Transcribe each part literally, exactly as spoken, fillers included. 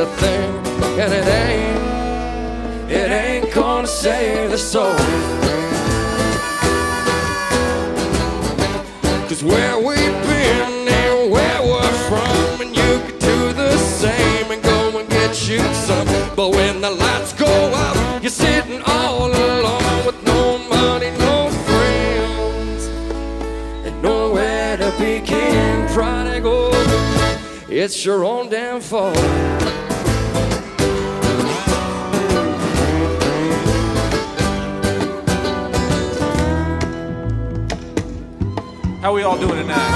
a thing, and it ain't, it ain't gonna save the soul. Cause where we've been and where we're from, and you could do the same and go and get you some. But when the lights go out, you're sitting all alone with no money, no friends, and nowhere to begin. Prodigal, it's your own damn fault. How we all doing tonight?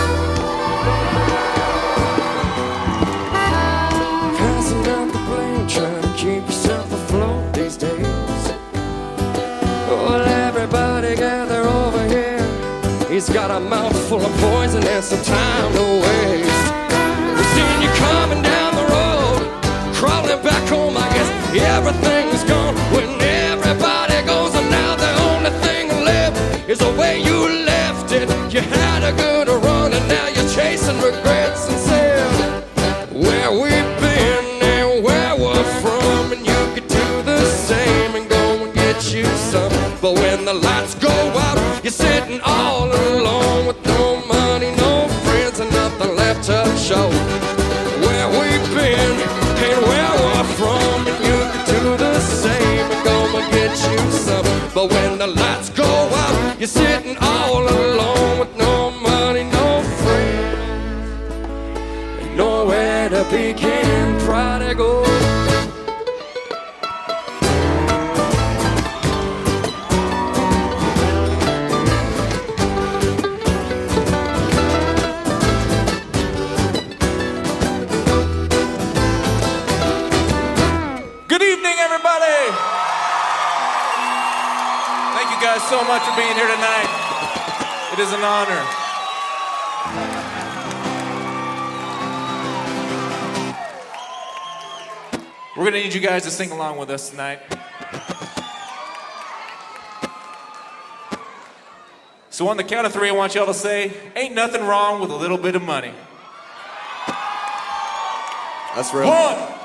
Passing down the blame, trying to keep yourself afloat these days. Well, everybody gather over here. He's got a mouthful of poison and some time to waste. We've seen you coming down the road, crawling back home. I guess everything's gone when everybody goes, and now the only thing left is the way you left it. You had a good run and now you're chasing regrets and saying where we've been and where we're from, and you could do the same and go and get you some. But when the lights go out, you're sitting all alone with no money, no friends, and nothing left to show. Where we've been and where we're from, and you could do the same and go and get you some. But when the lights go out, you're sitting all alone with no money, no friends, and nowhere to begin. Prodigal. Good evening, everybody. Thank you guys so much for being here tonight. It is an honor. We're gonna need you guys to sing along with us tonight. So on the count of three, I want y'all to say, ain't nothing wrong with a little bit of money. That's real. One.